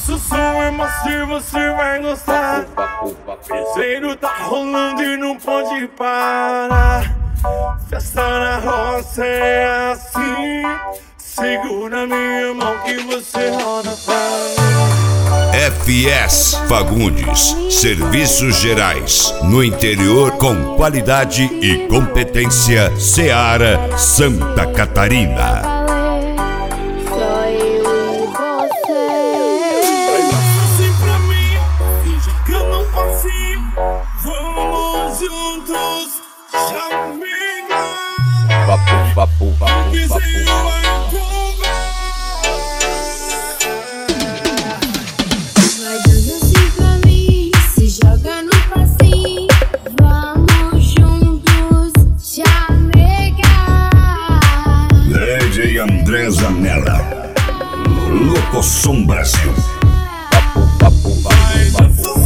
Nosso som é macio, você vai gostar. Piseiro tá rolando e não pode parar. Festa na roça é assim. Segura minha mão que você roda pra mim. FS Fagundes, Serviços Gerais, no interior com qualidade e competência. Seara, Santa Catarina. Vamos juntos, chamiga. Vapu, vapu, vapu, vapu. Vai dando assim pra mim, se joga no passinho. Vamos juntos, chamiga. DJ André Zanella, Locosom Brasil. vapu, vapu, vapu, vapu.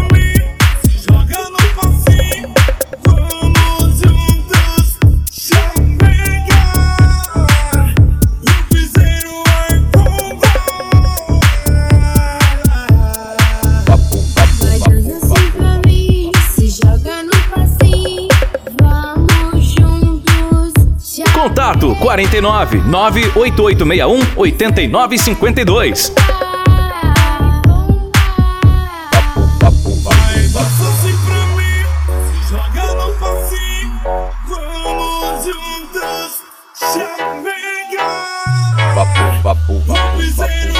Contato 49 98861 8952. Vapu, vapu, vapu, vapu.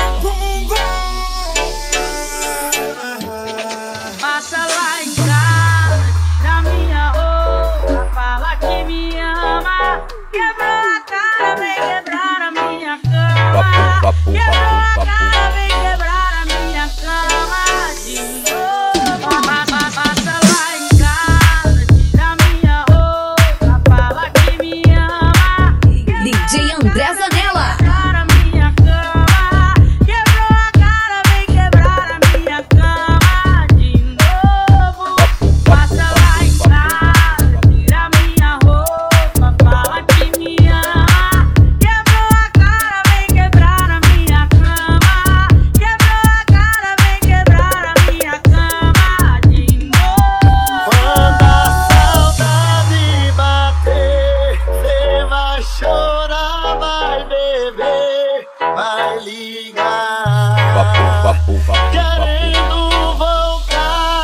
Passa lá em casa, da minha roupa, fala que me ama. Quebrou a cara, vem quebrar a minha cama. Vapu, Quebrou a vapu, cara, vapu. vem quebrar a minha cama de novo. Passa lá em casa, da minha roupa, fala que me ama. DJ André Zanella. Vai ligar, Vapu, vapu, querendo voltar.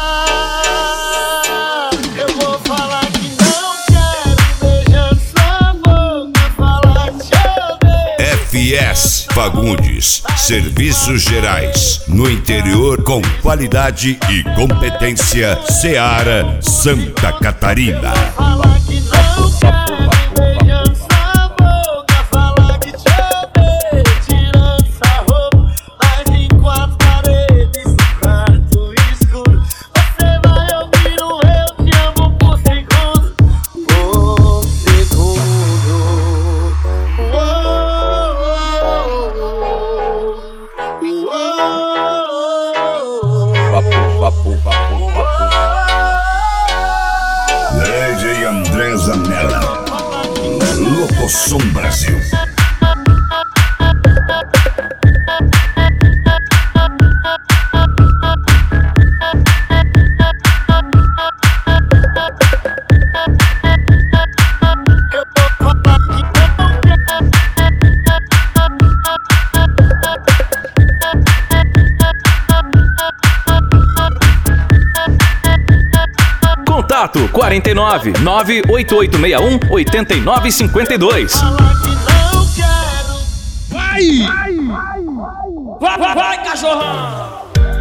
Eu vou falar que não quero, beijando sua boca, falar que te odeio. FS Fagundes, Serviços Gerais, no interior com qualidade e competência. Seara, Santa Catarina. Falar que não quero, beijando sua boca, falar que te odeio. Tirando essa roupa, mas em quatro paredes, quarto escuro. Você vai ouvir um eu te amo por segundo. Por segundo. vapu, vapu, vapu, vapu. DJ André Zanella, Locosom Brasil. Contato 49 98861 8952. Vai, cachorrão!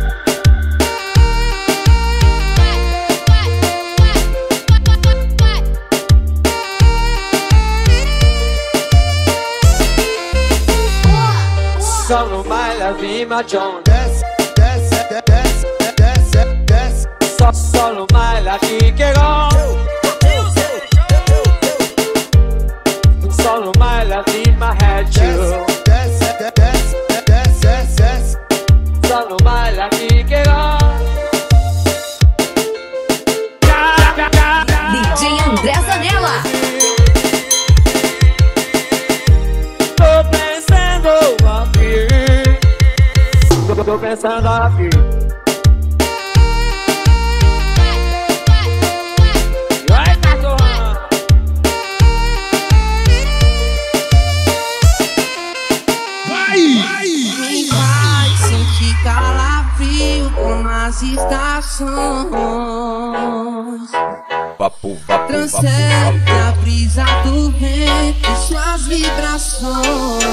Só no baile vi John. Desce, desce, desce, desce, desce. Só no baile aqui que só no baile vi my head you. Desce, desce, desce, desce, desce. Só no baile aqui que DJ André Zanella. tô pensando aqui. Vai, cachorrão. Quem vai sentir calafrio como as estações? Papo, papo, Transcende a brisa do vento e suas vibrações.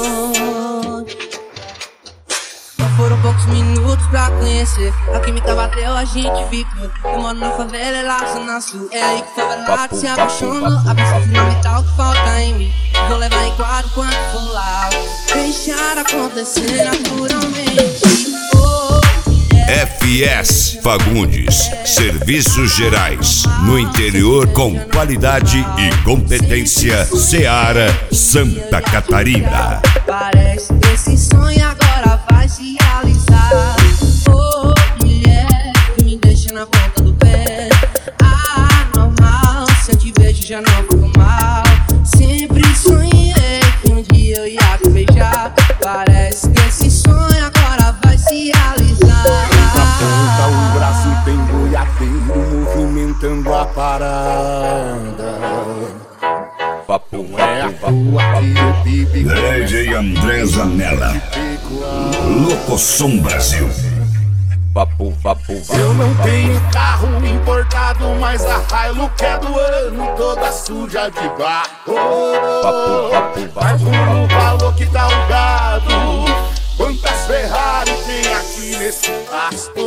Não foram poucos minutos pra conhecer. A química bateu, a gente ficou. Eu moro na favela, ela zona sul. É aí que favelado se apaixonou. A peça fundamental que falta em mim. Vou levar em quadro quando for lá. Deixar acontecer naturalmente. FS Fagundes, Serviços Gerais, no interior com qualidade e competência. Seara, Santa Catarina. Parece que esse sonho agora vai se realizar. Oh, mulher, que me deixa na ponta do pé. Ah, normal, se eu te vejo já não fico mal. Sempre sonhei que um dia eu ia te beijar. Parece que esse sonho agora vai se realizar. Ponta, o braço tem boiadeiro movimentando a parada. papo, É a rua que eu vivo. DJ André Zanella, Locosom Brasil. papo, papo, Eu não tenho carro importado, mas a Hilux é do ano, toda suja de barro. Mas no valor que tá o gado, quantas Ferrari tem aqui nesse pasto?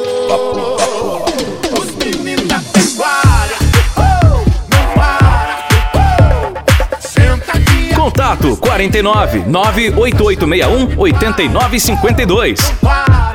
Os meninos da pecuária, não para, senta aqui. Contato 49 98861 8952. Para.